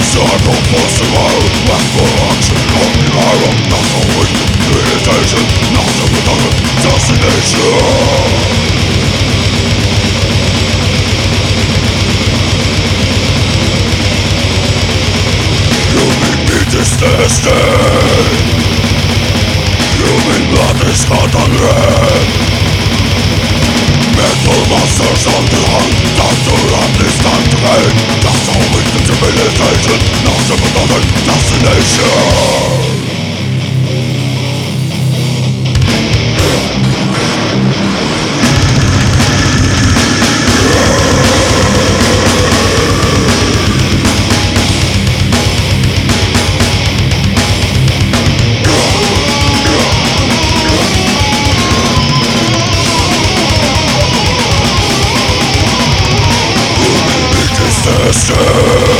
Human blood is hot and red. Mental monsters on the hunt. Time to run, this time to hate. That's all wisdom, civilization. Nothing but another destination. Destined